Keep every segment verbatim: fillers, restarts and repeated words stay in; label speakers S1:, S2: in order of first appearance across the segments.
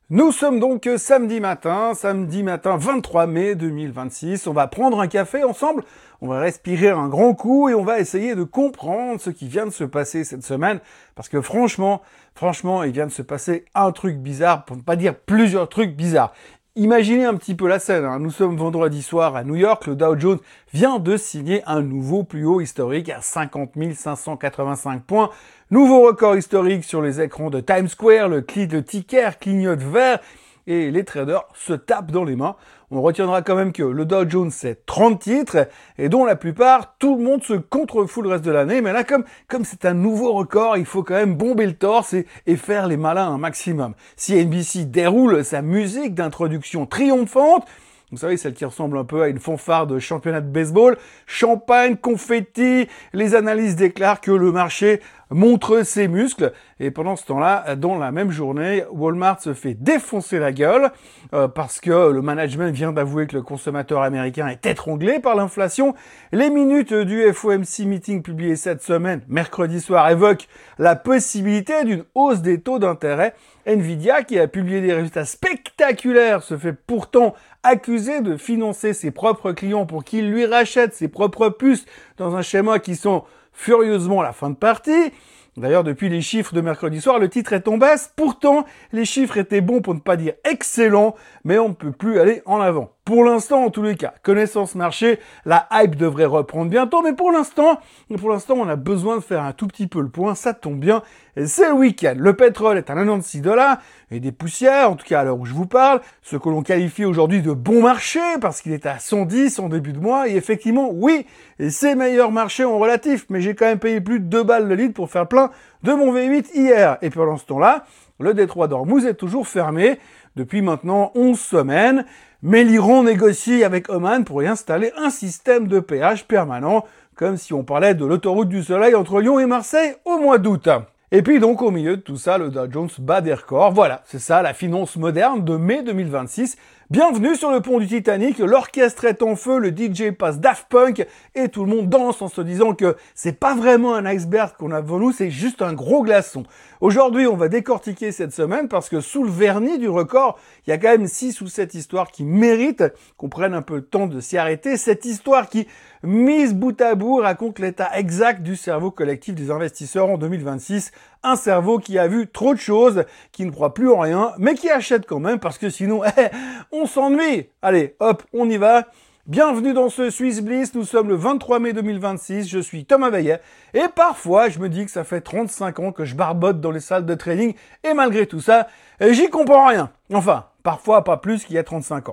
S1: Nous sommes donc samedi matin, samedi matin vingt-trois mai deux mille vingt-six. On va prendre un café ensemble, on va respirer un grand coup et on va essayer de comprendre ce qui vient de se passer cette semaine. Parce que franchement, franchement, il vient de se passer un truc bizarre, pour ne pas dire plusieurs trucs bizarres. Imaginez un petit peu la scène, hein. Nous sommes vendredi soir à New York, le Dow Jones vient de signer un nouveau plus haut historique à cinquante mille cinq cent quatre-vingt-cinq points. Nouveau record historique sur les écrans de Times Square, le, cli- le ticker clignote vert et les traders se tapent dans les mains. On retiendra quand même que le Dow Jones c'est trente titres et dont la plupart, tout le monde se contrefout le reste de l'année. Mais là, comme comme c'est un nouveau record, il faut quand même bomber le torse et, et faire les malins un maximum. Si N B C déroule sa musique d'introduction triomphante, vous savez, celle qui ressemble un peu à une fanfare de championnat de baseball, champagne, confetti, les analystes déclarent que le marché montre ses muscles. Et pendant ce temps-là, dans la même journée, Walmart se fait défoncer la gueule euh, parce que le management vient d'avouer que le consommateur américain est étranglé par l'inflation. Les minutes du F O M C meeting publiées cette semaine, mercredi soir, évoquent la possibilité d'une hausse des taux d'intérêt. Nvidia, qui a publié des résultats spectaculaires, se fait pourtant accuser de financer ses propres clients pour qu'ils lui rachètent ses propres puces dans un schéma qui sont furieusement à la fin de partie. D'ailleurs, depuis les chiffres de mercredi soir, le titre est en baisse. Pourtant, les chiffres étaient bons pour ne pas dire excellents, mais on ne peut plus aller en avant. Pour l'instant, en tous les cas, connaissance marché, la hype devrait reprendre bientôt, mais pour l'instant, pour l'instant, on a besoin de faire un tout petit peu le point, ça tombe bien, et c'est le week-end. Le pétrole est à quatre-vingt-seize dollars, et des poussières, en tout cas à l'heure où je vous parle, ce que l'on qualifie aujourd'hui de bon marché, parce qu'il est à cent dix en début de mois, et effectivement, oui, et c'est meilleur marché en relatif, mais j'ai quand même payé plus de deux balles le litre pour faire plein de mon V huit hier, et pendant ce temps-là, le détroit d'Ormuz est toujours fermé, depuis maintenant onze semaines, mais l'Iran négocie avec Oman pour y installer un système de péage permanent, comme si on parlait de l'autoroute du soleil entre Lyon et Marseille au mois d'août. Et puis donc au milieu de tout ça, le Dow Jones bat des records. Voilà, c'est ça la finance moderne de mai deux mille vingt-six. Bienvenue sur le pont du Titanic, l'orchestre est en feu, le D J passe Daft Punk et tout le monde danse en se disant que c'est pas vraiment un iceberg qu'on a devant nous, c'est juste un gros glaçon. Aujourd'hui, on va décortiquer cette semaine parce que sous le vernis du record, il y a quand même six ou sept histoires qui méritent qu'on prenne un peu le temps de s'y arrêter. Cette histoire qui, mise bout à bout, raconte l'état exact du cerveau collectif des investisseurs en deux mille vingt-six. Un cerveau qui a vu trop de choses, qui ne croit plus en rien, mais qui achète quand même parce que sinon, eh, on s'ennuie. Allez, hop, on y va. Bienvenue dans ce Swiss Bliss, nous sommes le vingt-trois mai deux mille vingt-six, je suis Thomas Veillet, et parfois je me dis que ça fait trente-cinq ans que je barbote dans les salles de trading, et malgré tout ça, j'y comprends rien. Enfin, parfois pas plus qu'il y a trente-cinq ans.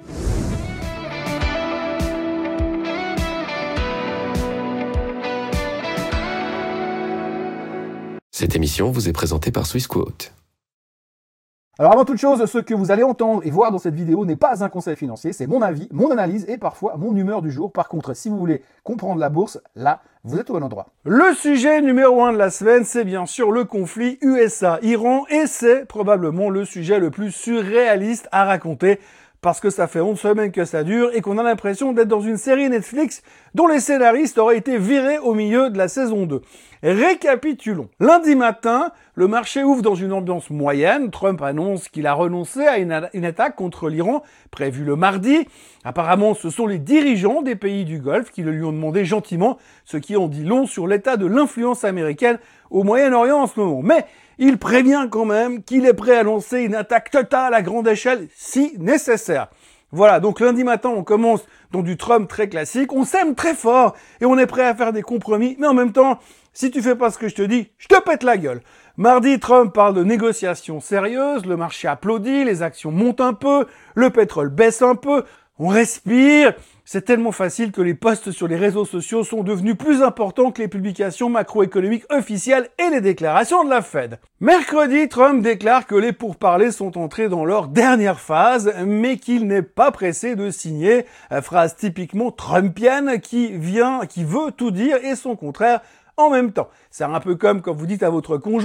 S2: Cette émission vous est présentée par Swissquote.
S3: Alors avant toute chose, ce que vous allez entendre et voir dans cette vidéo n'est pas un conseil financier, c'est mon avis, mon analyse et parfois mon humeur du jour. Par contre, si vous voulez comprendre la bourse, là, vous êtes au bon endroit.
S1: Le sujet numéro un de la semaine, c'est bien sûr le conflit U S A-Iran et c'est probablement le sujet le plus surréaliste à raconter parce que ça fait onze semaines que ça dure et qu'on a l'impression d'être dans une série Netflix dont les scénaristes auraient été virés au milieu de la saison deux. Récapitulons. Lundi matin, le marché ouvre dans une ambiance moyenne. Trump annonce qu'il a renoncé à une, a- une attaque contre l'Iran, prévue le mardi. Apparemment, ce sont les dirigeants des pays du Golfe qui le lui ont demandé gentiment, ce qui en dit long sur l'état de l'influence américaine au Moyen-Orient en ce moment. Mais il prévient quand même qu'il est prêt à lancer une attaque totale à grande échelle si nécessaire. Voilà, donc lundi matin, on commence dans du Trump très classique, on s'aime très fort et on est prêt à faire des compromis, mais en même temps, si tu fais pas ce que je te dis, je te pète la gueule. Mardi, Trump parle de négociations sérieuses, le marché applaudit, les actions montent un peu, le pétrole baisse un peu, on respire. C'est tellement facile que les posts sur les réseaux sociaux sont devenus plus importants que les publications macroéconomiques officielles et les déclarations de la Fed. Mercredi, Trump déclare que les pourparlers sont entrés dans leur dernière phase, mais qu'il n'est pas pressé de signer. Phrase typiquement trumpienne qui vient, qui veut tout dire et son contraire en même temps. C'est un peu comme quand vous dites à votre conjoint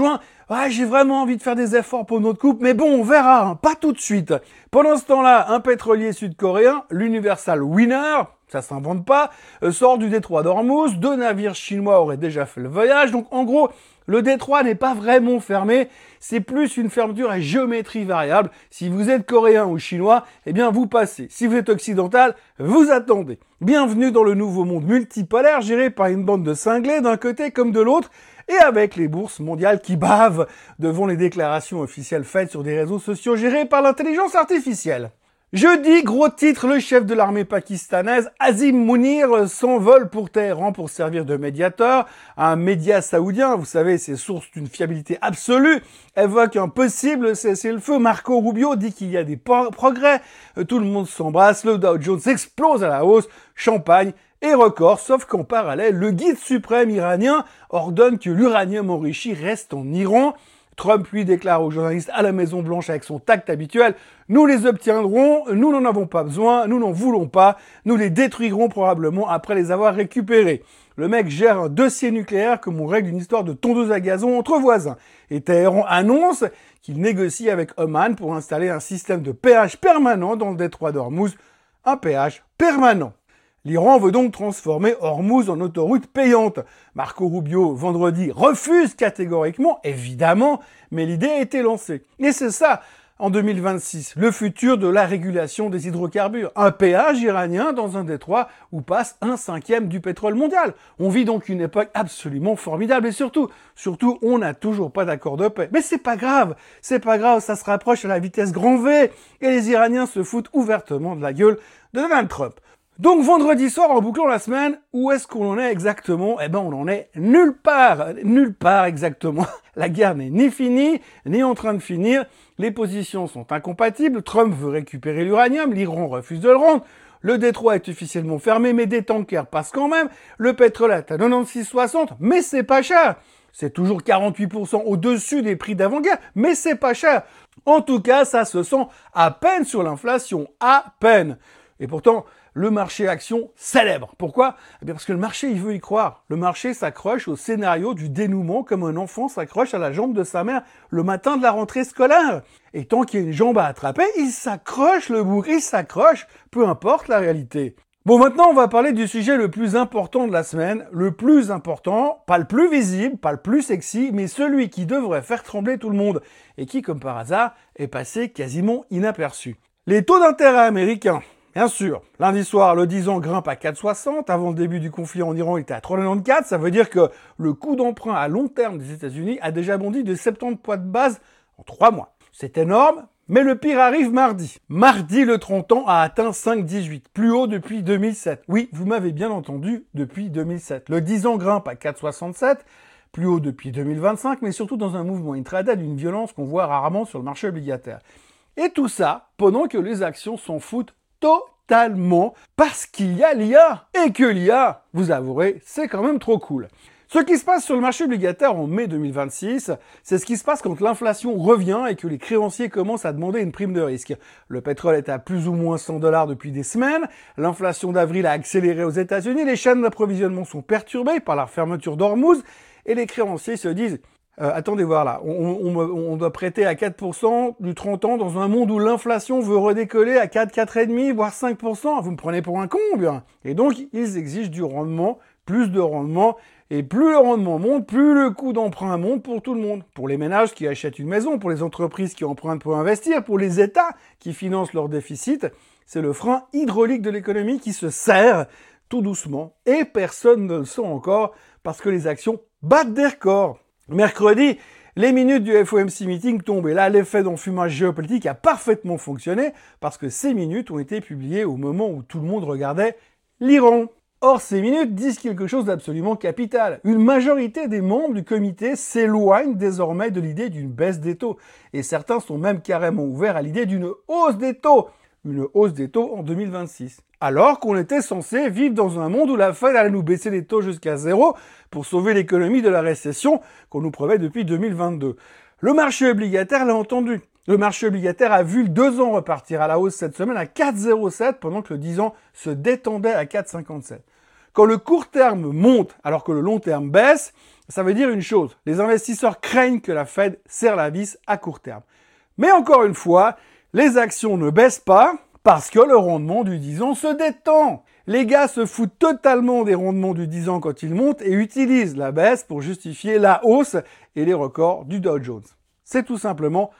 S1: ah, j'ai vraiment envie de faire des efforts pour notre couple, mais bon, on verra, hein, pas tout de suite. Pendant ce temps-là, un pétrolier sud-coréen, l'Universal Winner, ça s'invente pas, euh, sort du détroit d'Ormuz, deux navires chinois auraient déjà fait le voyage, donc en gros, le détroit n'est pas vraiment fermé, c'est plus une fermeture à géométrie variable. Si vous êtes coréen ou chinois, eh bien vous passez. Si vous êtes occidental, vous attendez. Bienvenue dans le nouveau monde multipolaire géré par une bande de cinglés d'un côté comme de l'autre, et avec les bourses mondiales qui bavent devant les déclarations officielles faites sur des réseaux sociaux gérés par l'intelligence artificielle. Jeudi, gros titre, le chef de l'armée pakistanaise, Azim Mounir, s'envole pour Téhéran pour servir de médiateur. Un média saoudien, vous savez, c'est source d'une fiabilité absolue, évoque un possible cessez-le-feu. Marco Rubio dit qu'il y a des progrès. Tout le monde s'embrasse, le Dow Jones explose à la hausse, champagne et record, sauf qu'en parallèle, le guide suprême iranien ordonne que l'uranium enrichi reste en Iran. Trump, lui, déclare aux journalistes à la Maison-Blanche avec son tact habituel « Nous les obtiendrons, nous n'en avons pas besoin, nous n'en voulons pas, nous les détruirons probablement après les avoir récupérés. » Le mec gère un dossier nucléaire comme on règle une histoire de tondeuse à gazon entre voisins. Et Téhéran annonce qu'il négocie avec Oman pour installer un système de péage permanent dans le détroit d'Ormuz, un péage permanent. L'Iran veut donc transformer Ormuz en autoroute payante. Marco Rubio, vendredi, refuse catégoriquement, évidemment, mais l'idée a été lancée. Et c'est ça, en deux mille vingt-six, le futur de la régulation des hydrocarbures. Un péage iranien dans un détroit où passe un cinquième du pétrole mondial. On vit donc une époque absolument formidable et surtout, surtout, on n'a toujours pas d'accord de paix. Mais c'est pas grave, c'est pas grave, ça se rapproche à la vitesse grand V et les Iraniens se foutent ouvertement de la gueule de Donald Trump. Donc vendredi soir, en bouclant la semaine, où est-ce qu'on en est exactement? Eh ben on en est nulle part, nulle part exactement. La guerre n'est ni finie, ni en train de finir. Les positions sont incompatibles. Trump veut récupérer l'uranium, l'Iran refuse de le rendre. Le détroit est officiellement fermé, mais des tankers passent quand même. Le pétrole est à quatre-vingt-seize soixante, mais c'est pas cher. C'est toujours quarante-huit pour cent au-dessus des prix d'avant-guerre, mais c'est pas cher. En tout cas, ça se sent à peine sur l'inflation, à peine. Et pourtant, le marché action célèbre. Pourquoi? Eh bien parce que le marché, il veut y croire. Le marché s'accroche au scénario du dénouement comme un enfant s'accroche à la jambe de sa mère le matin de la rentrée scolaire. Et tant qu'il y a une jambe à attraper, il s'accroche le bouc, il s'accroche, peu importe la réalité. Bon, maintenant, on va parler du sujet le plus important de la semaine. Le plus important, pas le plus visible, pas le plus sexy, mais celui qui devrait faire trembler tout le monde. Et qui, comme par hasard, est passé quasiment inaperçu. Les taux d'intérêt américains. Bien sûr, lundi soir, le dix ans grimpe à quatre virgule soixante. Avant le début du conflit en Iran, il était à trois virgule quatre-vingt-quatorze. Ça veut dire que le coût d'emprunt à long terme des États-Unis a déjà bondi de soixante-dix points de base en trois mois. C'est énorme, mais le pire arrive mardi. Mardi, le trente ans a atteint cinq virgule dix-huit, plus haut depuis deux mille sept. Oui, vous m'avez bien entendu, depuis deux mille sept. Le dix ans grimpe à quatre virgule soixante-sept, plus haut depuis deux mille vingt-cinq, mais surtout dans un mouvement intraday d'une violence qu'on voit rarement sur le marché obligataire. Et tout ça pendant que les actions s'en foutent totalement parce qu'il y a l'I A et que l'I A, vous avouerez, c'est quand même trop cool. Ce qui se passe sur le marché obligataire en mai deux mille vingt-six, c'est ce qui se passe quand l'inflation revient et que les créanciers commencent à demander une prime de risque. Le pétrole est à plus ou moins cent dollars depuis des semaines, l'inflation d'avril a accéléré aux États-Unis, les chaînes d'approvisionnement sont perturbées par la fermeture d'Ormuz et les créanciers se disent Euh, attendez voir là, on, on, on doit prêter à quatre pour cent du trente ans dans un monde où l'inflation veut redécoller à quatre, quatre virgule cinq, voire cinq pour cent. Vous me prenez pour un con, bien. Et donc, ils exigent du rendement, plus de rendement, et plus le rendement monte, plus le coût d'emprunt monte pour tout le monde. Pour les ménages qui achètent une maison, pour les entreprises qui empruntent pour investir, pour les États qui financent leur déficit, c'est le frein hydraulique de l'économie qui se serre tout doucement. Et personne ne le sent encore parce que les actions battent des records. Mercredi, les minutes du F O M C meeting tombent et là, l'effet d'enfumage géopolitique a parfaitement fonctionné parce que ces minutes ont été publiées au moment où tout le monde regardait l'Iran. Or, ces minutes disent quelque chose d'absolument capital. Une majorité des membres du comité s'éloignent désormais de l'idée d'une baisse des taux et certains sont même carrément ouverts à l'idée d'une hausse des taux. Une hausse des taux en deux mille vingt-six. Alors qu'on était censé vivre dans un monde où la Fed allait nous baisser les taux jusqu'à zéro pour sauver l'économie de la récession qu'on nous promet depuis deux mille vingt-deux. Le marché obligataire l'a entendu. Le marché obligataire a vu le deux ans repartir à la hausse cette semaine à quatre virgule zéro sept pendant que le dix ans se détendait à quatre virgule cinquante-sept. Quand le court terme monte alors que le long terme baisse, ça veut dire une chose. Les investisseurs craignent que la Fed serre la vis à court terme. Mais encore une fois, les actions ne baissent pas parce que le rendement du dix ans se détend. Les gars se foutent totalement des rendements du dix ans quand ils montent et utilisent la baisse pour justifier la hausse et les records du Dow Jones. C'est tout simplement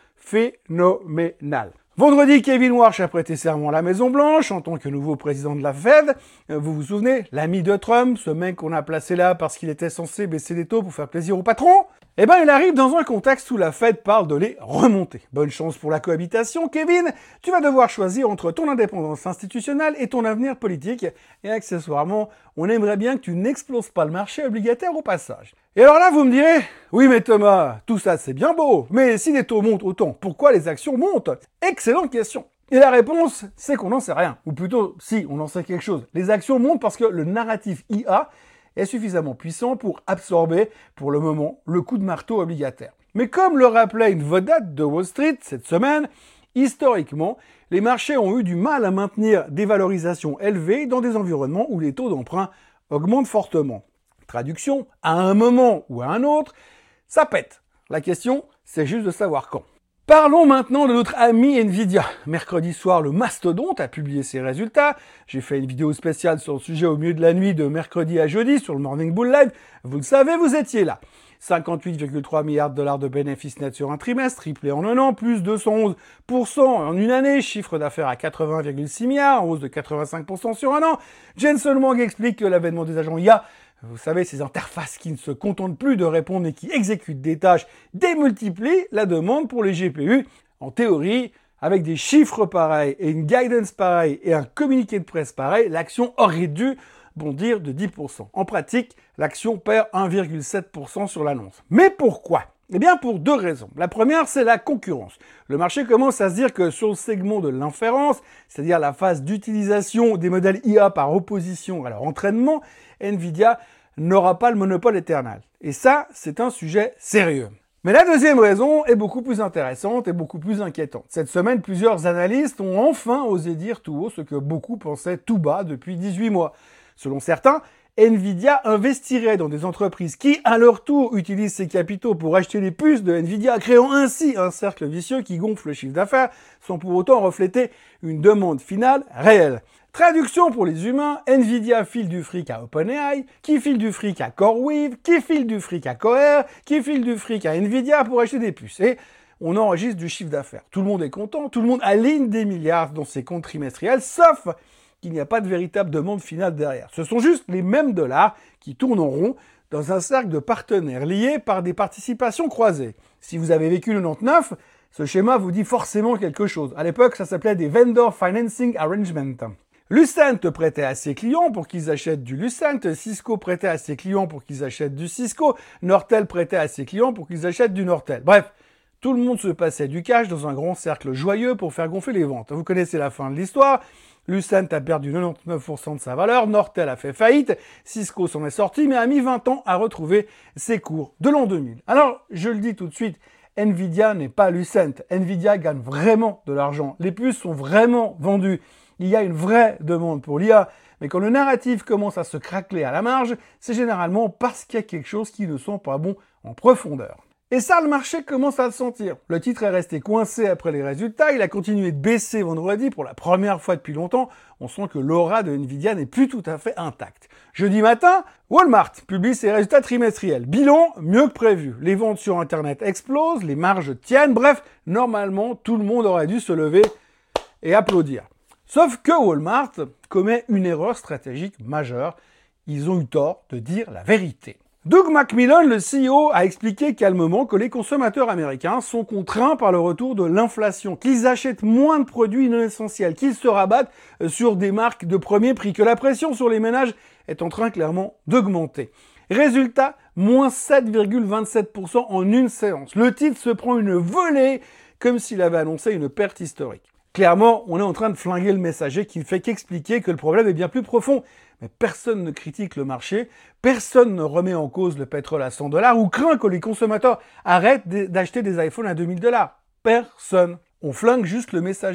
S1: phénoménal. Vendredi, Kevin Warsh a prêté serment à la Maison-Blanche en tant que nouveau président de la Fed. Vous vous souvenez, l'ami de Trump, ce mec qu'on a placé là parce qu'il était censé baisser les taux pour faire plaisir au patron? Eh ben, il arrive dans un contexte où la Fed parle de les remonter. Bonne chance pour la cohabitation, Kevin. Tu vas devoir choisir entre ton indépendance institutionnelle et ton avenir politique. Et accessoirement, on aimerait bien que tu n'exploses pas le marché obligataire au passage. Et alors là, vous me direz, oui mais Thomas, tout ça c'est bien beau, mais si les taux montent autant, pourquoi les actions montent? Excellente question. Et la réponse, c'est qu'on n'en sait rien. Ou plutôt, si, on en sait quelque chose. Les actions montent parce que le narratif I A est suffisamment puissant pour absorber, pour le moment, le coup de marteau obligataire. Mais comme le rappelait une vedette de Wall Street cette semaine, historiquement, les marchés ont eu du mal à maintenir des valorisations élevées dans des environnements où les taux d'emprunt augmentent fortement. Traduction, à un moment ou à un autre, ça pète. La question, c'est juste de savoir quand. Parlons maintenant de notre ami Nvidia. Mercredi soir, le mastodonte a publié ses résultats. J'ai fait une vidéo spéciale sur le sujet au milieu de la nuit de mercredi à jeudi sur le Morning Bull Live. Vous le savez, vous étiez là. cinquante-huit virgule trois milliards de dollars de bénéfices nets sur un trimestre, triplé en un an, plus deux cent onze pour cent en une année, chiffre d'affaires à quatre-vingts virgule six milliards, en hausse de quatre-vingt-cinq pour cent sur un an. Jensen Huang explique que l'avènement des agents I A, vous savez, ces interfaces qui ne se contentent plus de répondre et qui exécutent des tâches, démultiplient la demande pour les G P U. En théorie, avec des chiffres pareils et une guidance pareille et un communiqué de presse pareil, l'action aurait dû bondir de dix pour cent. En pratique, l'action perd un virgule sept pour cent sur l'annonce. Mais pourquoi? Eh bien, pour deux raisons. La première, c'est la concurrence. Le marché commence à se dire que sur le segment de l'inférence, c'est-à-dire la phase d'utilisation des modèles I A par opposition à leur entraînement, Nvidia n'aura pas le monopole éternel. Et ça, c'est un sujet sérieux. Mais la deuxième raison est beaucoup plus intéressante et beaucoup plus inquiétante. Cette semaine, plusieurs analystes ont enfin osé dire tout haut ce que beaucoup pensaient tout bas depuis dix-huit mois. Selon certains, Nvidia investirait dans des entreprises qui, à leur tour, utilisent ces capitaux pour acheter les puces de Nvidia, créant ainsi un cercle vicieux qui gonfle le chiffre d'affaires, sans pour autant refléter une demande finale réelle. Traduction pour les humains, Nvidia file du fric à OpenAI, qui file du fric à CoreWeave, qui file du fric à Cohere, qui file du fric à Nvidia pour acheter des puces. Et on enregistre du chiffre d'affaires. Tout le monde est content, tout le monde aligne des milliards dans ses comptes trimestriels, sauf qu'il n'y a pas de véritable demande finale derrière. Ce sont juste les mêmes dollars qui tournent en rond dans un cercle de partenaires liés par des participations croisées. Si vous avez vécu le quatre-vingt-neuf, ce schéma vous dit forcément quelque chose. À l'époque, ça s'appelait des Vendor Financing Arrangements. Lucent prêtait à ses clients pour qu'ils achètent du Lucent, Cisco prêtait à ses clients pour qu'ils achètent du Cisco, Nortel prêtait à ses clients pour qu'ils achètent du Nortel. Bref, tout le monde se passait du cash dans un grand cercle joyeux pour faire gonfler les ventes. Vous connaissez la fin de l'histoire. Lucent a perdu quatre-vingt-dix-neuf pour cent de sa valeur, Nortel a fait faillite, Cisco s'en est sorti, mais a mis vingt ans à retrouver ses cours de l'an deux mille. Alors, je le dis tout de suite, Nvidia n'est pas Lucent. Nvidia gagne vraiment de l'argent. Les puces sont vraiment vendues. Il y a une vraie demande pour l'I A. Mais quand le narratif commence à se craqueler à la marge, c'est généralement parce qu'il y a quelque chose qui ne sent pas bon en profondeur. Et ça, le marché commence à le sentir. Le titre est resté coincé après les résultats, il a continué de baisser vendredi pour la première fois depuis longtemps. On sent que l'aura de Nvidia n'est plus tout à fait intacte. Jeudi matin, Walmart publie ses résultats trimestriels. Bilan mieux que prévu. Les ventes sur Internet explosent, les marges tiennent. Bref, normalement, tout le monde aurait dû se lever et applaudir. Sauf que Walmart commet une erreur stratégique majeure. Ils ont eu tort de dire la vérité. Doug McMillon, le C E O, a expliqué calmement que les consommateurs américains sont contraints par le retour de l'inflation, qu'ils achètent moins de produits non essentiels, qu'ils se rabattent sur des marques de premier prix, que la pression sur les ménages est en train clairement d'augmenter. Résultat, moins sept virgule vingt-sept pour cent en une séance. Le titre se prend une volée comme s'il avait annoncé une perte historique. Clairement, on est en train de flinguer le messager qui ne fait qu'expliquer que le problème est bien plus profond. Mais personne ne critique le marché, personne ne remet en cause le pétrole à cent dollars ou craint que les consommateurs arrêtent d'acheter des iPhones à deux mille dollars. Personne. On flingue juste le messager.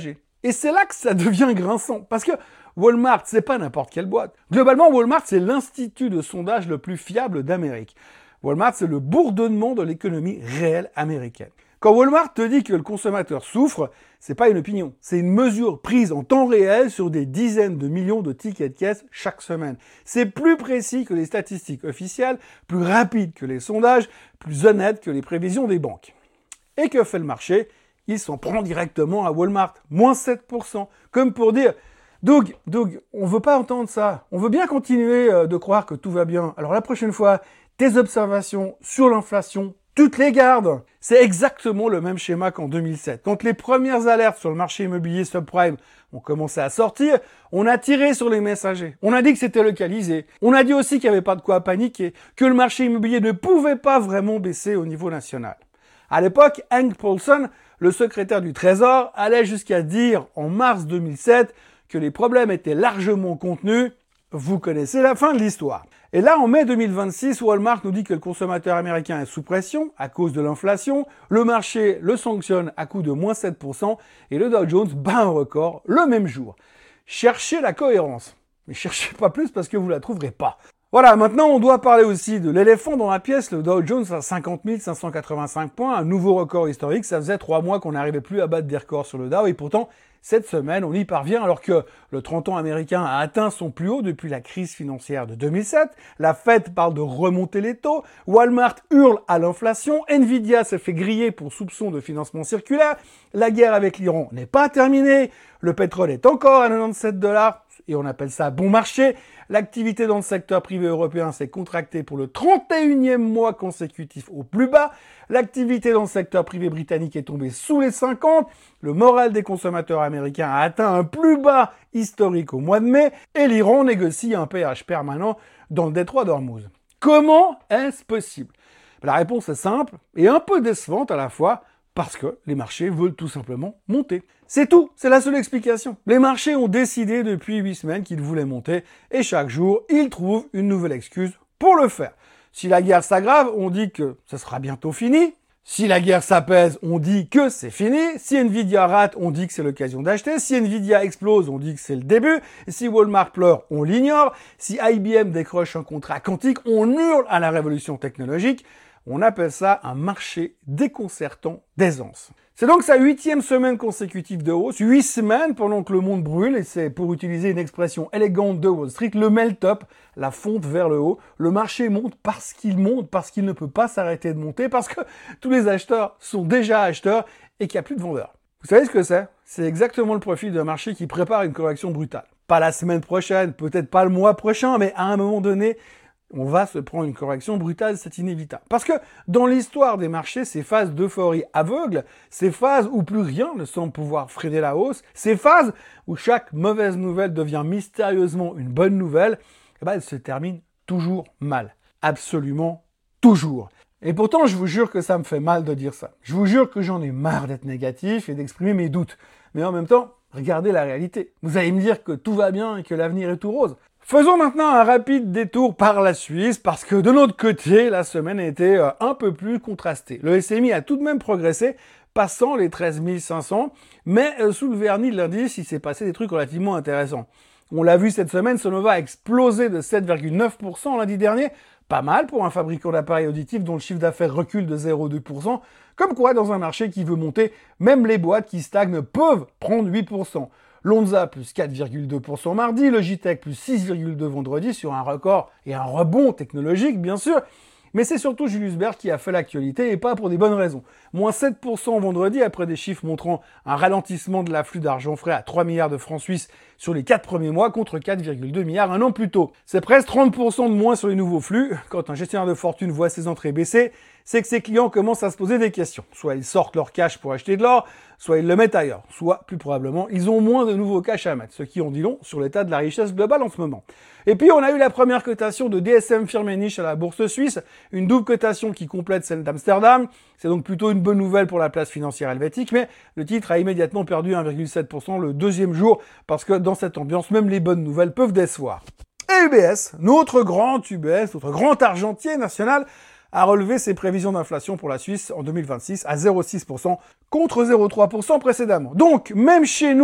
S1: Et c'est là que ça devient grinçant. Parce que Walmart, c'est pas n'importe quelle boîte. Globalement, Walmart, c'est l'institut de sondage le plus fiable d'Amérique. Walmart, c'est le bourdonnement de l'économie réelle américaine. Quand Walmart te dit que le consommateur souffre, c'est pas une opinion. C'est une mesure prise en temps réel sur des dizaines de millions de tickets de caisse chaque semaine. C'est plus précis que les statistiques officielles, plus rapide que les sondages, plus honnête que les prévisions des banques. Et que fait le marché? Il s'en prend directement à Walmart. moins sept pour cent. Comme pour dire, Doug, Doug, on veut pas entendre ça. On veut bien continuer de croire que tout va bien. Alors la prochaine fois, tes observations sur l'inflation, tu te les gardes. C'est exactement le même schéma qu'en deux mille sept. Quand les premières alertes sur le marché immobilier subprime ont commencé à sortir, on a tiré sur les messagers. On a dit que c'était localisé. On a dit aussi qu'il n'y avait pas de quoi paniquer, que le marché immobilier ne pouvait pas vraiment baisser au niveau national. À l'époque, Hank Paulson, le secrétaire du Trésor, allait jusqu'à dire en mars deux mille sept que les problèmes étaient largement contenus. Vous connaissez la fin de l'histoire. Et là, en mai deux mille vingt-six, Walmart nous dit que le consommateur américain est sous pression à cause de l'inflation, le marché le sanctionne à coup de moins sept pour cent et le Dow Jones bat un record le même jour. Cherchez la cohérence. Mais cherchez pas plus parce que vous la trouverez pas. Voilà, maintenant on doit parler aussi de l'éléphant dans la pièce, le Dow Jones à cinquante mille cinq cent quatre-vingt-cinq points, un nouveau record historique. Ça faisait trois mois qu'on n'arrivait plus à battre des records sur le Dow et pourtant, cette semaine, on y parvient alors que le trente ans américain a atteint son plus haut depuis la crise financière de deux mille sept. La Fed parle de remonter les taux. Walmart hurle à l'inflation. Nvidia s'est fait griller pour soupçon de financement circulaire. La guerre avec l'Iran n'est pas terminée. Le pétrole est encore à quatre-vingt-dix-sept dollars et on appelle ça bon marché. L'activité dans le secteur privé européen s'est contractée pour le trente et unième mois consécutif au plus bas. L'activité dans le secteur privé britannique est tombée sous les cinquante. Le moral des consommateurs américains a atteint un plus bas historique au mois de mai. Et l'Iran négocie un péage permanent dans le détroit d'Ormuz. Comment est-ce possible? La réponse est simple et un peu décevante à la fois. Parce que les marchés veulent tout simplement monter. C'est tout, c'est la seule explication. Les marchés ont décidé depuis huit semaines qu'ils voulaient monter et chaque jour, ils trouvent une nouvelle excuse pour le faire. Si la guerre s'aggrave, on dit que ce sera bientôt fini. Si la guerre s'apaise, on dit que c'est fini. Si Nvidia rate, on dit que c'est l'occasion d'acheter. Si Nvidia explose, on dit que c'est le début. Si Walmart pleure, on l'ignore. Si I B M décroche un contrat quantique, on hurle à la révolution technologique. On appelle ça un marché déconcertant d'aisance. C'est donc sa huitième semaine consécutive de hausse, huit semaines pendant que le monde brûle, et c'est, pour utiliser une expression élégante de Wall Street, le melt-up, la fonte vers le haut. Le marché monte parce qu'il monte, parce qu'il ne peut pas s'arrêter de monter, parce que tous les acheteurs sont déjà acheteurs et qu'il n'y a plus de vendeurs. Vous savez ce que c'est? C'est exactement le profil d'un marché qui prépare une correction brutale. Pas la semaine prochaine, peut-être pas le mois prochain, mais à un moment donné, on va se prendre une correction brutale, c'est inévitable. Parce que dans l'histoire des marchés, ces phases d'euphorie aveugle, ces phases où plus rien ne semble pouvoir freiner la hausse, ces phases où chaque mauvaise nouvelle devient mystérieusement une bonne nouvelle, eh ben, elles se terminent toujours mal. Absolument toujours. Et pourtant, je vous jure que ça me fait mal de dire ça. Je vous jure que j'en ai marre d'être négatif et d'exprimer mes doutes. Mais en même temps, regardez la réalité. Vous allez me dire que tout va bien et que l'avenir est tout rose. Faisons maintenant un rapide détour par la Suisse parce que de notre côté, la semaine a été un peu plus contrastée. Le S M I a tout de même progressé, passant les treize mille cinq cents, mais sous le vernis de l'indice, il s'est passé des trucs relativement intéressants. On l'a vu cette semaine, Sonova a explosé de sept virgule neuf pour cent lundi dernier, pas mal pour un fabricant d'appareils auditifs dont le chiffre d'affaires recule de zéro virgule deux pour cent, comme quoi dans un marché qui veut monter, même les boîtes qui stagnent peuvent prendre huit pour cent. Lonza plus quatre virgule deux pour cent mardi, Logitech plus six virgule deux pour cent vendredi sur un record et un rebond technologique bien sûr, mais c'est surtout Julius Baer qui a fait l'actualité et pas pour des bonnes raisons. moins sept pour cent vendredi après des chiffres montrant un ralentissement de l'afflux d'argent frais à trois milliards de francs suisses sur les quatre premiers mois contre quatre virgule deux milliards un an plus tôt. C'est presque trente pour cent de moins sur les nouveaux flux. Quand un gestionnaire de fortune voit ses entrées baisser, c'est que ses clients commencent à se poser des questions. Soit ils sortent leur cash pour acheter de l'or, soit ils le mettent ailleurs. Soit, plus probablement, ils ont moins de nouveaux cash à mettre, ce qui en dit long sur l'état de la richesse globale en ce moment. Et puis, on a eu la première cotation de D S M Firmenich à la bourse suisse, une double cotation qui complète celle d'Amsterdam. C'est donc plutôt une bonne nouvelle pour la place financière helvétique, mais le titre a immédiatement perdu un virgule sept pour cent le deuxième jour, parce que dans cette ambiance, même les bonnes nouvelles peuvent décevoir. Et U B S, notre grand U B S, notre grand argentier national, a relevé ses prévisions d'inflation pour la Suisse en deux mille vingt-six à zéro virgule six pour cent contre zéro virgule trois pour cent précédemment. Donc, même chez nous,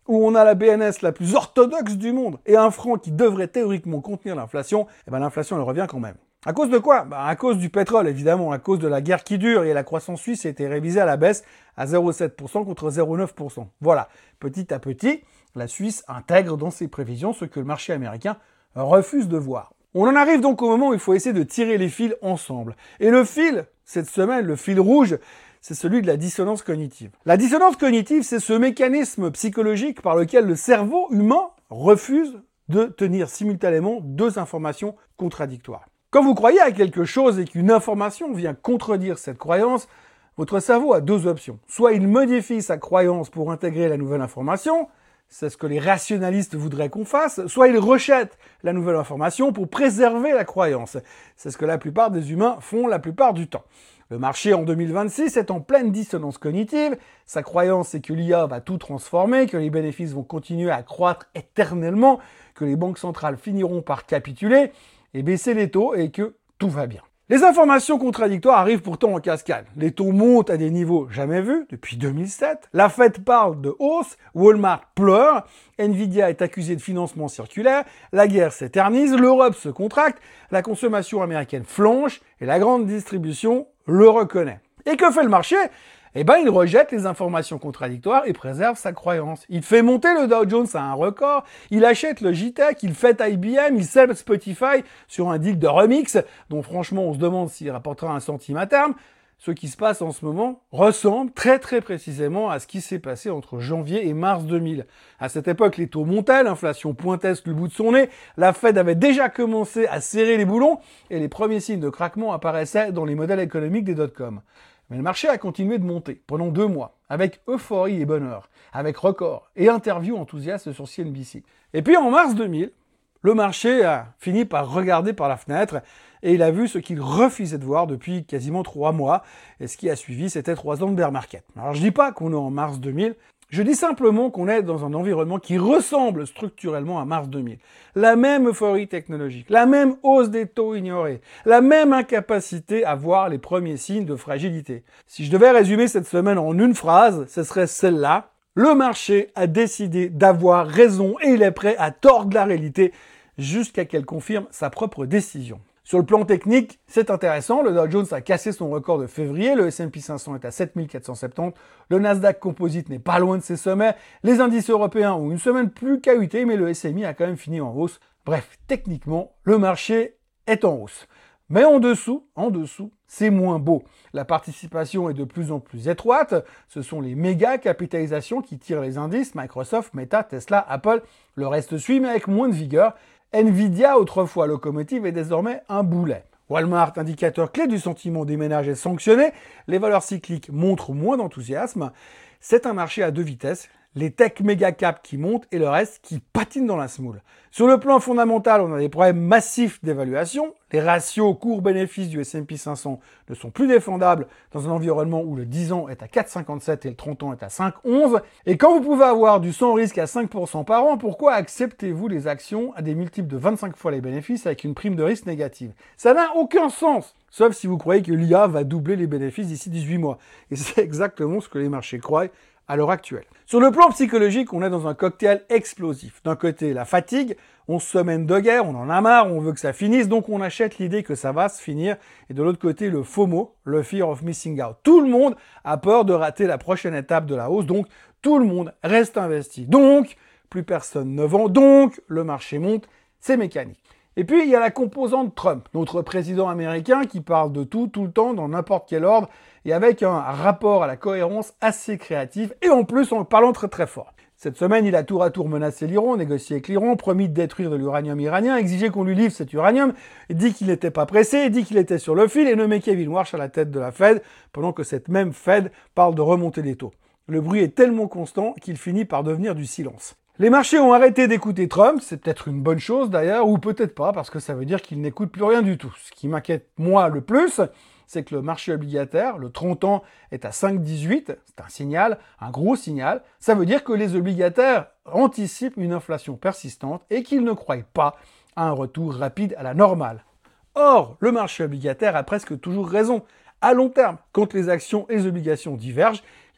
S1: où on a la B N S la plus orthodoxe du monde et un franc qui devrait théoriquement contenir l'inflation, eh ben l'inflation elle revient quand même. À cause de quoi? Ben à cause du pétrole, évidemment, à cause de la guerre qui dure, et la croissance suisse a été révisée à la baisse à zéro virgule sept pour cent contre zéro virgule neuf pour cent. Voilà, petit à petit, la Suisse intègre dans ses prévisions ce que le marché américain refuse de voir. On en arrive donc au moment où il faut essayer de tirer les fils ensemble. Et le fil, cette semaine, le fil rouge, c'est celui de la dissonance cognitive. La dissonance cognitive, c'est ce mécanisme psychologique par lequel le cerveau humain refuse de tenir simultanément deux informations contradictoires. Quand vous croyez à quelque chose et qu'une information vient contredire cette croyance, votre cerveau a deux options. Soit il modifie sa croyance pour intégrer la nouvelle information, c'est ce que les rationalistes voudraient qu'on fasse, soit il rejette la nouvelle information pour préserver la croyance. C'est ce que la plupart des humains font la plupart du temps. Le marché en deux mille vingt-six est en pleine dissonance cognitive. Sa croyance est que l'I A va tout transformer, que les bénéfices vont continuer à croître éternellement, que les banques centrales finiront par capituler et baisser les taux et que tout va bien. Les informations contradictoires arrivent pourtant en cascade. Les taux montent à des niveaux jamais vus depuis deux mille sept. La Fed parle de hausse, Walmart pleure, Nvidia est accusé de financement circulaire, la guerre s'éternise, l'Europe se contracte, la consommation américaine flanche et la grande distribution le reconnaît. Et que fait le marché? Eh ben, il rejette les informations contradictoires et préserve sa croyance. Il fait monter le Dow Jones à un record, il achète le J T E C, il fête I B M, il sell Spotify sur un deal de remix, dont franchement on se demande s'il rapportera un centime à terme. Ce qui se passe en ce moment ressemble très très précisément à ce qui s'est passé entre janvier et mars deux mille. À cette époque, les taux montaient, l'inflation pointait le bout de son nez, la Fed avait déjà commencé à serrer les boulons et les premiers signes de craquement apparaissaient dans les modèles économiques des dot-com. Mais le marché a continué de monter pendant deux mois, avec euphorie et bonheur, avec record et interview enthousiaste sur C N B C. Et puis en mars deux mille, le marché a fini par regarder par la fenêtre et il a vu ce qu'il refusait de voir depuis quasiment trois mois. Et ce qui a suivi, c'était trois ans de bear market. Alors je dis pas qu'on est en mars deux mille, je dis simplement qu'on est dans un environnement qui ressemble structurellement à mars deux mille. La même euphorie technologique, la même hausse des taux ignorés, la même incapacité à voir les premiers signes de fragilité. Si je devais résumer cette semaine en une phrase, ce serait celle-là. Le marché a décidé d'avoir raison et il est prêt à tordre la réalité jusqu'à qu'elle confirme sa propre décision. Sur le plan technique, c'est intéressant, le Dow Jones a cassé son record de février, le S and P cinq cents est à sept mille quatre cent soixante-dix, le Nasdaq Composite n'est pas loin de ses sommets, les indices européens ont une semaine plus cahutée, mais le S M I a quand même fini en hausse. Bref, techniquement, le marché est en hausse. Mais en dessous, en dessous, c'est moins beau. La participation est de plus en plus étroite. Ce sont les méga capitalisations qui tirent les indices. Microsoft, Meta, Tesla, Apple. Le reste suit, mais avec moins de vigueur. Nvidia, autrefois locomotive, est désormais un boulet. Walmart, indicateur clé du sentiment des ménages, est sanctionné. Les valeurs cycliques montrent moins d'enthousiasme. C'est un marché à deux vitesses. Les tech méga cap qui montent et le reste qui patine dans la semoule. Sur le plan fondamental, on a des problèmes massifs d'évaluation. Les ratios cours-bénéfices du S and P cinq cents ne sont plus défendables dans un environnement où le dix ans est à quatre virgule cinquante-sept et le trente ans est à cinq virgule onze. Et quand vous pouvez avoir du sans risque à cinq pour cent par an, pourquoi acceptez-vous les actions à des multiples de vingt-cinq fois les bénéfices avec une prime de risque négative? Ça n'a aucun sens, sauf si vous croyez que l'I A va doubler les bénéfices d'ici dix-huit mois. Et c'est exactement ce que les marchés croient à l'heure actuelle. Sur le plan psychologique, on est dans un cocktail explosif. D'un côté, la fatigue, on se semaine de guerre, on en a marre, on veut que ça finisse, donc on achète l'idée que ça va se finir. Et de l'autre côté, le FOMO, le Fear of Missing Out. Tout le monde a peur de rater la prochaine étape de la hausse, donc tout le monde reste investi. Donc, plus personne ne vend, donc le marché monte, c'est mécanique. Et puis, il y a la composante Trump, notre président américain qui parle de tout, tout le temps, dans n'importe quel ordre, et avec un rapport à la cohérence assez créatif, et en plus en parlant très très fort. Cette semaine, il a tour à tour menacé l'Iran, négocié avec l'Iran, promis de détruire de l'uranium iranien, exigé qu'on lui livre cet uranium, dit qu'il n'était pas pressé, dit qu'il était sur le fil, et nommé Kevin Warsh à la tête de la Fed, pendant que cette même Fed parle de remonter les taux. Le bruit est tellement constant qu'il finit par devenir du silence. Les marchés ont arrêté d'écouter Trump, c'est peut-être une bonne chose d'ailleurs, ou peut-être pas, parce que ça veut dire qu'ils n'écoutent plus rien du tout. Ce qui m'inquiète moi le plus, c'est que le marché obligataire, le trente ans, est à cinq virgule dix-huit, c'est un signal, un gros signal. Ça veut dire que les obligataires anticipent une inflation persistante et qu'ils ne croient pas à un retour rapide à la normale. Or, le marché obligataire a presque toujours raison. À long terme, quand les actions et les obligations divergent,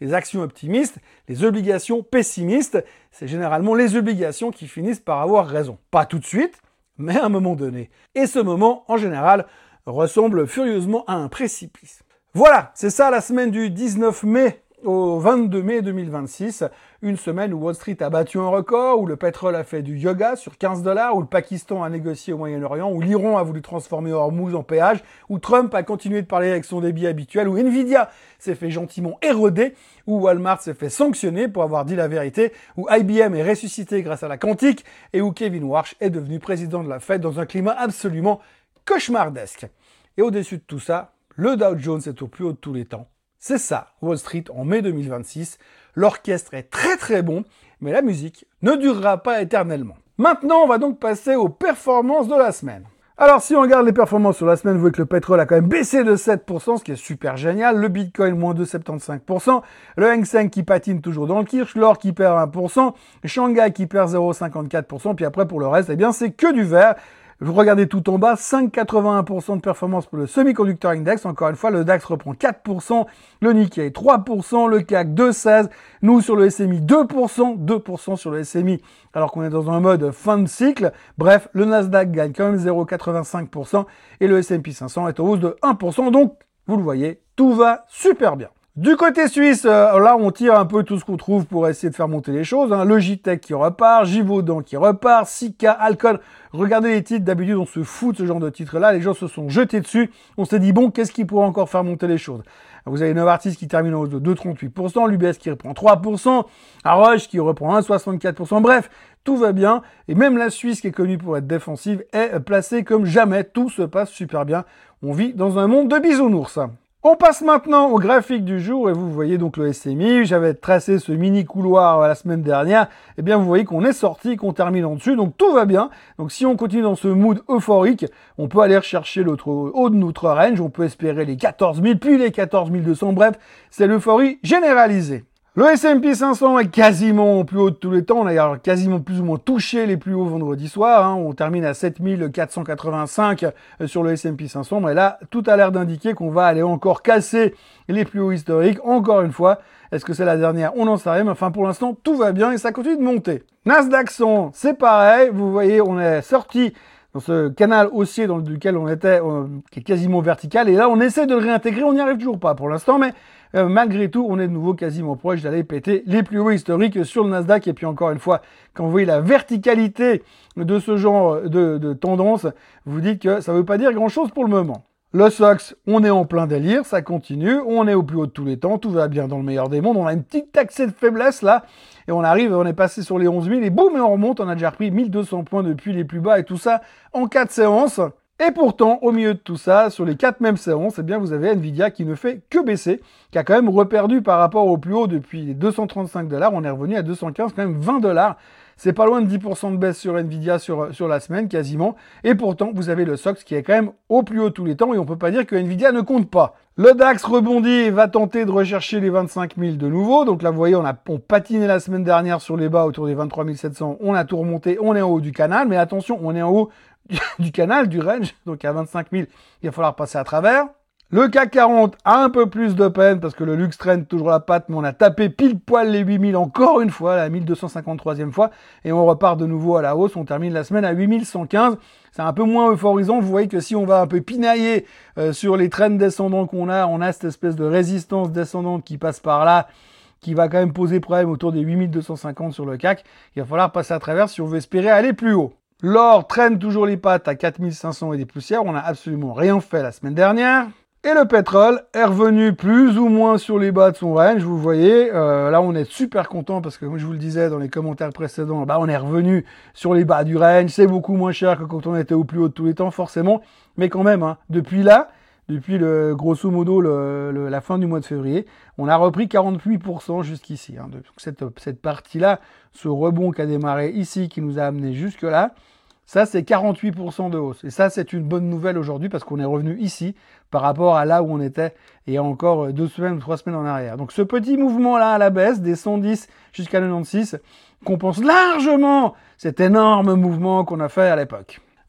S1: les actions optimistes, les obligations pessimistes. C'est généralement les obligations qui finissent par avoir raison. Pas tout de suite, mais à un moment donné. Et ce moment, en général, ressemble furieusement à un précipice. Voilà, c'est ça la semaine du dix-neuf mai au vingt-deux mai deux mille vingt-six, une semaine où Wall Street a battu un record, où le pétrole a fait du yoga sur quinze dollars, où le Pakistan a négocié au Moyen-Orient, où l'Iran a voulu transformer Hormuz en péage, où Trump a continué de parler avec son débit habituel, où Nvidia s'est fait gentiment éroder, où Walmart s'est fait sanctionner pour avoir dit la vérité, où I B M est ressuscité grâce à la quantique, et où Kevin Warsh est devenu président de la Fed dans un climat absolument cauchemardesque. Et au-dessus de tout ça, le Dow Jones est au plus haut de tous les temps. C'est ça, Wall Street en mai deux mille vingt-six. L'orchestre est très très bon, mais la musique ne durera pas éternellement. Maintenant, on va donc passer aux performances de la semaine. Alors, si on regarde les performances sur la semaine, vous voyez que le pétrole a quand même baissé de sept pour cent, ce qui est super génial. Le Bitcoin, moins deux virgule soixante-quinze pour cent. Le Hang Seng qui patine toujours dans le kirsch. L'or qui perd un pour cent. Shanghai qui perd zéro virgule cinquante-quatre pour cent. Puis après, pour le reste, eh bien, c'est que du vert. Vous regardez tout en bas, cinq virgule quatre-vingt-un pour cent de performance pour le Semiconductor Index. Encore une fois, le DAX reprend quatre pour cent, le Nikkei trois pour cent, le C A C deux virgule seize, nous sur le S M I deux pour cent, deux pour cent sur le S M I, alors qu'on est dans un mode fin de cycle. Bref, le Nasdaq gagne quand même zéro virgule quatre-vingt-cinq pour cent et le S and P cinq cents est en hausse de un pour cent. Donc, vous le voyez, tout va super bien. Du côté suisse, euh, là on tire un peu tout ce qu'on trouve pour essayer de faire monter les choses. Hein. Logitech qui repart, Givaudan qui repart, Sika, Alcon. Regardez les titres, d'habitude on se fout de ce genre de titres-là. Les gens se sont jetés dessus. On s'est dit bon, qu'est-ce qui pourrait encore faire monter les choses? Vous avez Novartis qui termine en hausse de deux virgule trente-huit pour cent, l'U B S qui reprend trois pour cent, Roche qui reprend un virgule soixante-quatre pour cent. Bref, tout va bien. Et même la Suisse qui est connue pour être défensive est placée comme jamais. Tout se passe super bien. On vit dans un monde de bisounours. On passe maintenant au graphique du jour et vous voyez donc le S M I. J'avais tracé ce mini couloir la semaine dernière. Eh bien, vous voyez qu'on est sorti, qu'on termine en dessus. Donc, tout va bien. Donc, si on continue dans ce mood euphorique, on peut aller rechercher l'autre haut de notre range. On peut espérer les quatorze mille, puis les quatorze mille deux cents. Bref, c'est l'euphorie généralisée. Le S and P cinq cents est quasiment au plus haut de tous les temps. On a quasiment plus ou moins touché les plus hauts vendredi soir. Hein. On termine à sept mille quatre cent quatre-vingt-cinq sur le S and P cinq cents. Mais là, tout a l'air d'indiquer qu'on va aller encore casser les plus hauts historiques. Encore une fois, est-ce que c'est la dernière? On n'en sait rien. Mais enfin, pour l'instant, tout va bien et ça continue de monter. Nasdaq cent, c'est pareil. Vous voyez, on est sorti dans ce canal haussier dans lequel on était, euh, qui est quasiment vertical. Et là, on essaie de le réintégrer. On n'y arrive toujours pas pour l'instant, mais euh, malgré tout, on est de nouveau quasiment proche d'aller péter les plus hauts historiques sur le Nasdaq. Et puis encore une fois, quand vous voyez la verticalité de ce genre de, de tendance, vous dites que ça ne veut pas dire grand-chose pour le moment. Le S O X, on est en plein délire, ça continue, on est au plus haut de tous les temps, tout va bien dans le meilleur des mondes, on a une petite accès de faiblesse là, et on arrive, on est passé sur les onze mille, et boum, et on remonte, on a déjà repris mille deux cents points depuis les plus bas, et tout ça en quatre séances. Et pourtant, au milieu de tout ça, sur les quatre mêmes séances, eh bien, vous avez Nvidia qui ne fait que baisser, qui a quand même reperdu par rapport au plus haut depuis les deux cent trente-cinq dollars, on est revenu à deux cent quinze, quand même vingt dollars. C'est pas loin de dix pour cent de baisse sur Nvidia sur, sur la semaine, quasiment. Et pourtant, vous avez le S O X qui est quand même au plus haut de tous les temps et on peut pas dire que Nvidia ne compte pas. Le DAX rebondit et va tenter de rechercher les vingt-cinq mille de nouveau. Donc là, vous voyez, on a on patiné la semaine dernière sur les bas autour des vingt-trois mille sept cents. On a tout remonté, on est en haut du canal. Mais attention, on est en haut du, du canal, du range. Donc à vingt-cinq mille, il va falloir passer à travers. Le C A C quarante a un peu plus de peine parce que le luxe traîne toujours la patte, mais on a tapé pile poil les huit mille encore une fois, la mille deux cent cinquante-troisième fois, et on repart de nouveau à la hausse. On termine la semaine à huit mille cent quinze. C'est un peu moins euphorisant. Vous voyez que si on va un peu pinailler euh, sur les trends descendants qu'on a, on a cette espèce de résistance descendante qui passe par là, qui va quand même poser problème autour des huit mille deux cent cinquante sur le C A C. Il va falloir passer à travers si on veut espérer aller plus haut. L'or traîne toujours les pattes à quatre mille cinq cents et des poussières. On n'a absolument rien fait la semaine dernière. Et le pétrole est revenu plus ou moins sur les bas de son range, vous voyez. Euh, là, on est super content parce que, comme je vous le disais dans les commentaires précédents, bah, on est revenu sur les bas du range. C'est beaucoup moins cher que quand on était au plus haut de tous les temps, forcément. Mais quand même, hein, depuis là, depuis le grosso modo le, le, la fin du mois de février, on a repris quarante-huit pour cent jusqu'ici. Hein. Donc cette, cette partie-là, ce rebond qui a démarré ici, qui nous a amené jusque-là, ça, c'est quarante-huit pour cent de hausse. Et ça, c'est une bonne nouvelle aujourd'hui parce qu'on est revenu ici par rapport à là où on était il y a encore deux semaines ou trois semaines en arrière. Donc, ce petit mouvement-là à la baisse des cent dix jusqu'à quatre-vingt-seize compense largement cet énorme mouvement qu'on a fait à l'époque.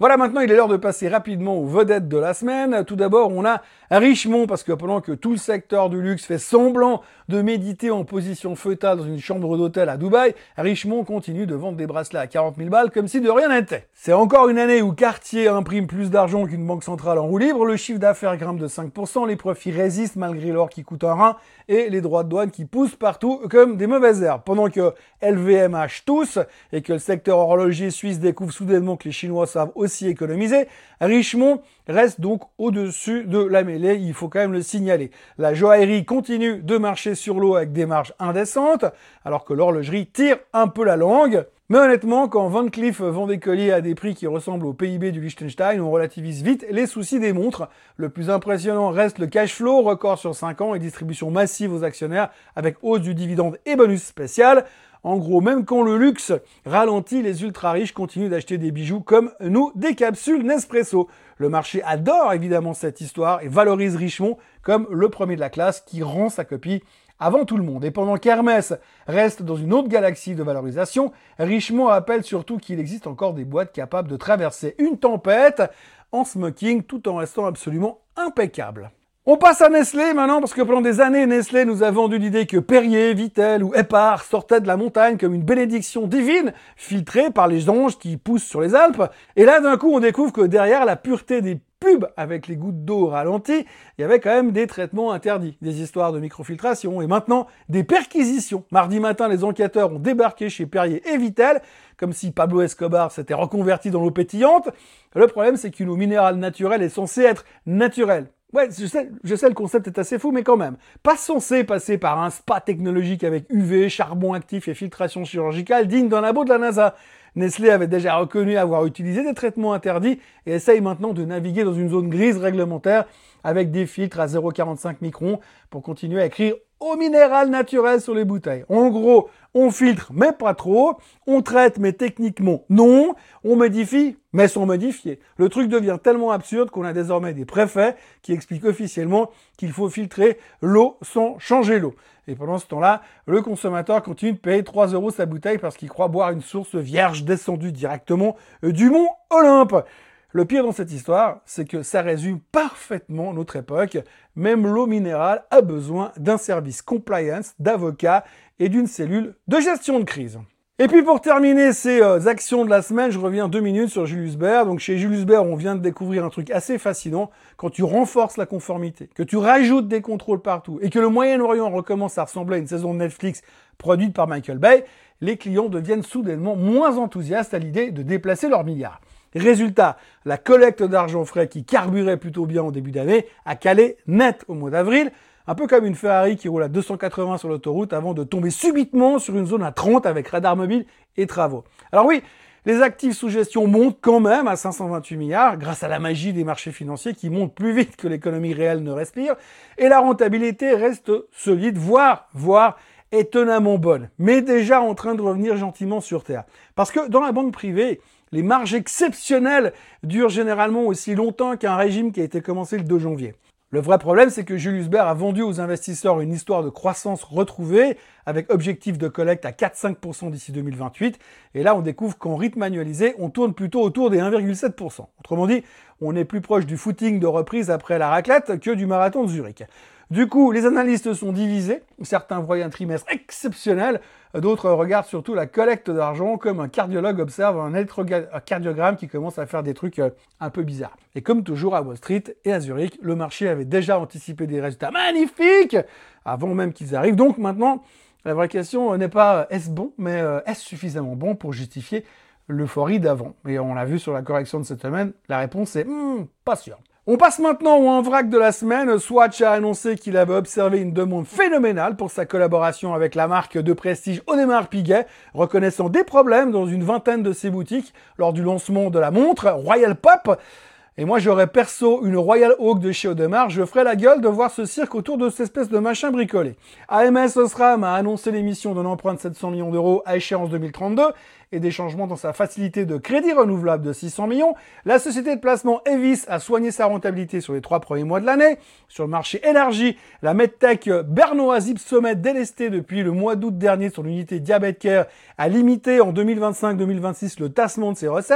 S1: Voilà, maintenant il est l'heure de passer rapidement aux vedettes de la semaine. Tout d'abord, on a Richemont, parce que pendant que tout le secteur du luxe fait semblant de méditer en position fœtale dans une chambre d'hôtel à Dubaï, Richemont continue de vendre des bracelets à quarante mille balles comme si de rien n'était. C'est encore une année où Cartier imprime plus d'argent qu'une banque centrale en roue libre, le chiffre d'affaires grimpe de cinq pour cent, les profits résistent malgré l'or qui coûte un rein et les droits de douane qui poussent partout comme des mauvaises herbes. Pendant que L V M H tous et que le secteur horloger suisse découvre soudainement que les Chinois savent aussi économiser, Richemont reste donc au-dessus de la mêlée, il faut quand même le signaler. La joaillerie continue de marcher sur l'eau avec des marges indécentes, alors que l'horlogerie tire un peu la langue. Mais honnêtement, quand Van Cleef vend des colliers à des prix qui ressemblent au P I B du Liechtenstein, on relativise vite les soucis des montres. Le plus impressionnant reste le cash flow, record sur cinq ans et distribution massive aux actionnaires avec hausse du dividende et bonus spécial. En gros, même quand le luxe ralentit, les ultra-riches continuent d'acheter des bijoux comme nous, des capsules Nespresso. Le marché adore évidemment cette histoire et valorise Richemont comme le premier de la classe qui rend sa copie avant tout le monde. Et pendant qu'Hermès reste dans une autre galaxie de valorisation, Richemont rappelle surtout qu'il existe encore des boîtes capables de traverser une tempête en smoking tout en restant absolument impeccable. On passe à Nestlé maintenant, parce que pendant des années, Nestlé nous a vendu l'idée que Perrier, Vittel ou Épar sortaient de la montagne comme une bénédiction divine, filtrée par les anges qui poussent sur les Alpes. Et là, d'un coup, on découvre que derrière la pureté des pubs avec les gouttes d'eau ralenties, il y avait quand même des traitements interdits, des histoires de microfiltration et maintenant des perquisitions. Mardi matin, les enquêteurs ont débarqué chez Perrier et Vittel, comme si Pablo Escobar s'était reconverti dans l'eau pétillante. Le problème, c'est qu'une eau minérale naturelle est censée être naturelle. Ouais, je sais, je sais, le concept est assez fou, mais quand même. Pas censé passer par un spa technologique avec U V, charbon actif et filtration chirurgicale digne d'un labo de la NASA. Nestlé avait déjà reconnu avoir utilisé des traitements interdits et essaye maintenant de naviguer dans une zone grise réglementaire avec des filtres à zéro virgule quarante-cinq microns pour continuer à écrire eau minérale naturelle sur les bouteilles. En gros, on filtre mais pas trop, on traite mais techniquement non, on modifie mais sans modifier. Le truc devient tellement absurde qu'on a désormais des préfets qui expliquent officiellement qu'il faut filtrer l'eau sans changer l'eau. Et pendant ce temps-là, le consommateur continue de payer trois euros sa bouteille parce qu'il croit boire une source vierge descendue directement du mont Olympe. Le pire dans cette histoire, c'est que ça résume parfaitement notre époque. Même l'eau minérale a besoin d'un service compliance, d'avocats et d'une cellule de gestion de crise. Et puis pour terminer ces euh, actions de la semaine, je reviens deux minutes sur Julius Baer. Donc chez Julius Baer, on vient de découvrir un truc assez fascinant. Quand tu renforces la conformité, que tu rajoutes des contrôles partout et que le Moyen-Orient recommence à ressembler à une saison de Netflix produite par Michael Bay, les clients deviennent soudainement moins enthousiastes à l'idée de déplacer leurs milliards. Résultat, la collecte d'argent frais qui carburait plutôt bien en début d'année a calé net au mois d'avril, un peu comme une Ferrari qui roule à deux cent quatre-vingts sur l'autoroute avant de tomber subitement sur une zone à trente avec radar mobile et travaux. Alors oui, les actifs sous gestion montent quand même à cinq cent vingt-huit milliards grâce à la magie des marchés financiers qui montent plus vite que l'économie réelle ne respire et la rentabilité reste solide, voire, voire étonnamment bonne, mais déjà en train de revenir gentiment sur terre. Parce que dans la banque privée, les marges exceptionnelles durent généralement aussi longtemps qu'un régime qui a été commencé le deux janvier. Le vrai problème, c'est que Julius Baer a vendu aux investisseurs une histoire de croissance retrouvée avec objectif de collecte à quatre à cinq pour cent d'ici deux mille vingt-huit. Et là, on découvre qu'en rythme annualisé, on tourne plutôt autour des un virgule sept pour cent. Autrement dit, on est plus proche du footing de reprise après la raclette que du marathon de Zurich. Du coup, les analystes sont divisés. Certains voient un trimestre exceptionnel. D'autres regardent surtout la collecte d'argent comme un cardiologue observe un électrocardiogramme qui commence à faire des trucs un peu bizarres. Et comme toujours à Wall Street et à Zurich, le marché avait déjà anticipé des résultats magnifiques avant même qu'ils arrivent. Donc maintenant, la vraie question n'est pas est-ce bon, mais est-ce suffisamment bon pour justifier l'euphorie d'avant? Et on l'a vu sur la correction de cette semaine, la réponse est hmm, pas sûr. On passe maintenant au en vrac de la semaine. Swatch a annoncé qu'il avait observé une demande phénoménale pour sa collaboration avec la marque de prestige Audemars Piguet, reconnaissant des problèmes dans une vingtaine de ses boutiques lors du lancement de la montre Royal Pop. Et moi, j'aurais perso une Royal Oak de chez Audemars, je ferais la gueule de voir ce cirque autour de cette espèce de machin bricolé. A M S Osram a annoncé l'émission d'un emprunt de sept cents millions d'euros à échéance deux mille trente-deux et des changements dans sa facilité de crédit renouvelable de six cents millions. La société de placement Evis a soigné sa rentabilité sur les trois premiers mois de l'année. Sur le marché élargi, la medtech bernoise Ipsomed, délestée depuis le mois d'août dernier sur l'unité Diabète Care, a limité en deux mille vingt-cinq deux mille vingt-six le tassement de ses recettes.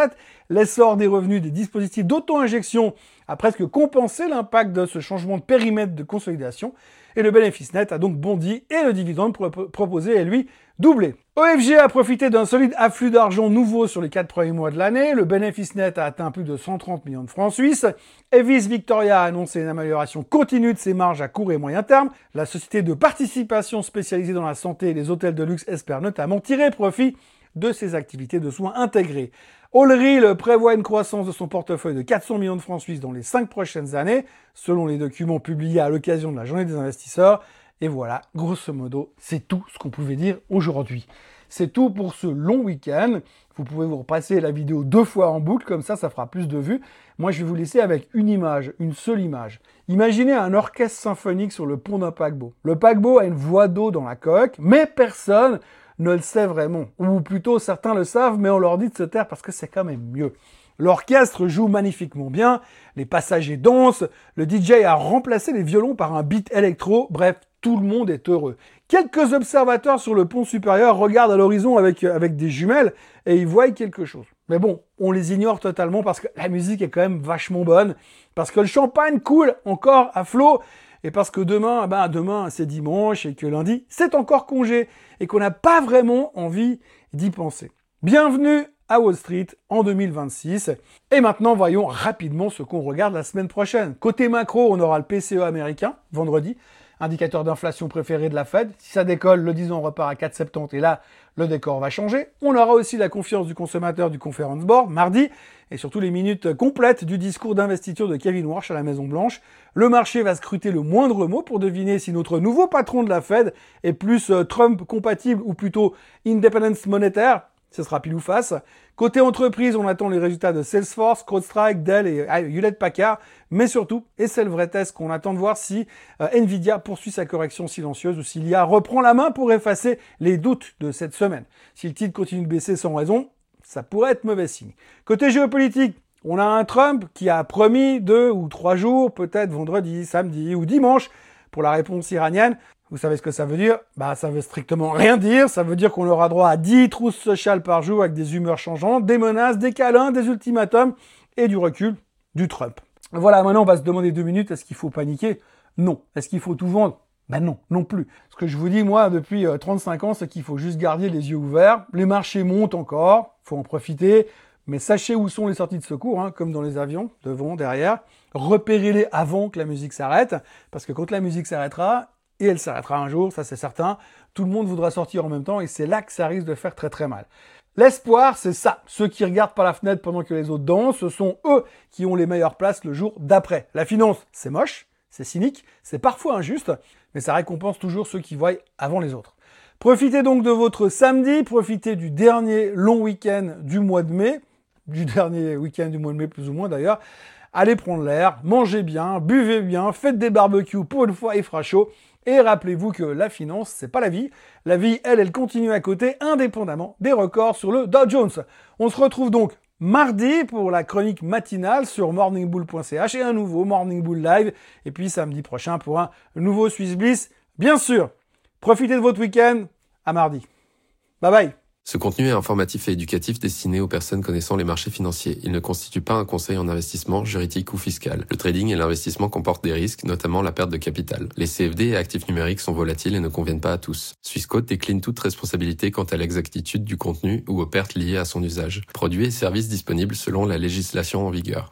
S1: L'essor des revenus des dispositifs d'auto-injection a presque compensé l'impact de ce changement de périmètre de consolidation et le bénéfice net a donc bondi et le dividende pro- proposé est lui doublé. O F G a profité d'un solide afflux d'argent nouveau sur les quatre premiers mois de l'année. Le bénéfice net a atteint plus de cent trente millions de francs suisses. Evis Victoria a annoncé une amélioration continue de ses marges à court et moyen terme. La société de participation spécialisée dans la santé et les hôtels de luxe espère notamment tirer profit de ses activités de soins intégrées. Allreal prévoit une croissance de son portefeuille de quatre cents millions de francs suisses dans les cinq prochaines années, selon les documents publiés à l'occasion de la journée des investisseurs. Et voilà, grosso modo, c'est tout ce qu'on pouvait dire aujourd'hui. C'est tout pour ce long week-end. Vous pouvez vous repasser la vidéo deux fois en boucle, comme ça, ça fera plus de vues. Moi, je vais vous laisser avec une image, une seule image. Imaginez un orchestre symphonique sur le pont d'un paquebot. Le paquebot a une voie d'eau dans la coque, mais personne ne le sait vraiment. Ou plutôt, certains le savent, mais on leur dit de se taire parce que c'est quand même mieux. L'orchestre joue magnifiquement bien, les passagers dansent, le D J a remplacé les violons par un beat électro, bref, tout le monde est heureux. Quelques observateurs sur le pont supérieur regardent à l'horizon avec, avec des jumelles et ils voient quelque chose. Mais bon, on les ignore totalement parce que la musique est quand même vachement bonne, parce que le champagne coule encore à flot, et parce que demain, ben demain c'est dimanche et que lundi c'est encore congé et qu'on n'a pas vraiment envie d'y penser. Bienvenue à Wall Street en deux mille vingt-six. Et maintenant, voyons rapidement ce qu'on regarde la semaine prochaine. Côté macro, on aura le P C E américain, vendredi, indicateur d'inflation préféré de la Fed. Si ça décolle, le dix ans repart à quatre virgule soixante-dix et là, le décor va changer. On aura aussi la confiance du consommateur du Conference Board, mardi, et surtout les minutes complètes du discours d'investiture de Kevin Warsh à la Maison-Blanche. Le marché va scruter le moindre mot pour deviner si notre nouveau patron de la Fed est plus euh, Trump compatible ou plutôt independence monétaire. Ce sera pile ou face. Côté entreprise, on attend les résultats de Salesforce, CrowdStrike, Dell et Hewlett-Packard, mais surtout, et c'est le vrai test qu'on attend de voir si euh, Nvidia poursuit sa correction silencieuse ou s'il y a reprend la main pour effacer les doutes de cette semaine. Si le titre continue de baisser sans raison, ça pourrait être mauvais signe. Côté géopolitique, on a un Trump qui a promis deux ou trois jours, peut-être vendredi, samedi ou dimanche, pour la réponse iranienne. Vous savez ce que ça veut dire? Bah, ça veut strictement rien dire. Ça veut dire qu'on aura droit à dix trousses sociales par jour avec des humeurs changeantes, des menaces, des câlins, des ultimatums et du recul du Trump. Voilà, maintenant on va se demander deux minutes, est-ce qu'il faut paniquer? Non. Est-ce qu'il faut tout vendre? Ben non, non plus. Ce que je vous dis, moi, depuis trente-cinq ans, c'est qu'il faut juste garder les yeux ouverts. Les marchés montent encore, faut en profiter. Mais sachez où sont les sorties de secours, hein, comme dans les avions, devant, derrière. Repérez-les avant que la musique s'arrête, parce que quand la musique s'arrêtera, et elle s'arrêtera un jour, ça c'est certain, tout le monde voudra sortir en même temps, et c'est là que ça risque de faire très très mal. L'espoir, c'est ça. Ceux qui regardent par la fenêtre pendant que les autres dansent, ce sont eux qui ont les meilleures places le jour d'après. La finance, c'est moche, c'est cynique, c'est parfois injuste, mais ça récompense toujours ceux qui voient avant les autres. Profitez donc de votre samedi, profitez du dernier long week-end du mois de mai, du dernier week-end du mois de mai plus ou moins d'ailleurs. Allez prendre l'air, mangez bien, buvez bien, faites des barbecues pour une fois il fera chaud. Et rappelez-vous que la finance, c'est pas la vie. La vie, elle, elle continue à côté, indépendamment des records sur le Dow Jones. On se retrouve donc mardi pour la chronique matinale sur morning bull point c h et un nouveau Morning Bull Live. Et puis samedi prochain pour un nouveau Swiss Bliss. Bien sûr, profitez de votre week-end. À mardi. Bye bye.
S2: Ce contenu est informatif et éducatif destiné aux personnes connaissant les marchés financiers. Il ne constitue pas un conseil en investissement, juridique ou fiscal. Le trading et l'investissement comportent des risques, notamment la perte de capital. Les C F D et actifs numériques sont volatiles et ne conviennent pas à tous. Swissquote décline toute responsabilité quant à l'exactitude du contenu ou aux pertes liées à son usage. Produits et services disponibles selon la législation en vigueur.